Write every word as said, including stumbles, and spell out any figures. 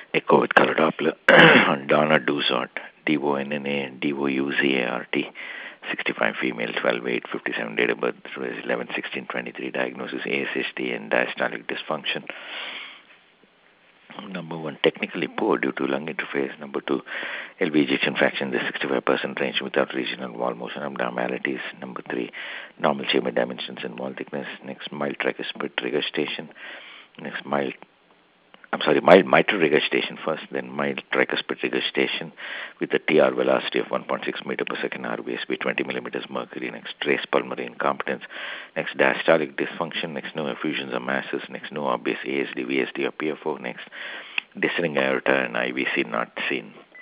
Echo with color Doppler. Donna Dusart, D O N N A D O U Z A R T, sixty-five female, twelve eight fifty-seven, date of birth was eleven sixteen twenty-three, diagnosis A S H T and diastolic dysfunction. Number one, technically poor due to lung interface. Number two, L V ejection fraction in the sixty-five percent range without regional wall motion abnormalities. Number three, normal chamber dimensions and wall thickness. Next, mild tricuspid regurgitation. Next, mild I'm sorry, mild mitral regurgitation first, then mild tricuspid regurgitation with a T R velocity of one point six meter per second, R B S B twenty millimeters mercury. Next, trace pulmonary incompetence. Next, diastolic dysfunction. Next, no effusions or masses. Next, no obvious A S D, V S D, or P F O. Next, descending aorta and I V C not seen.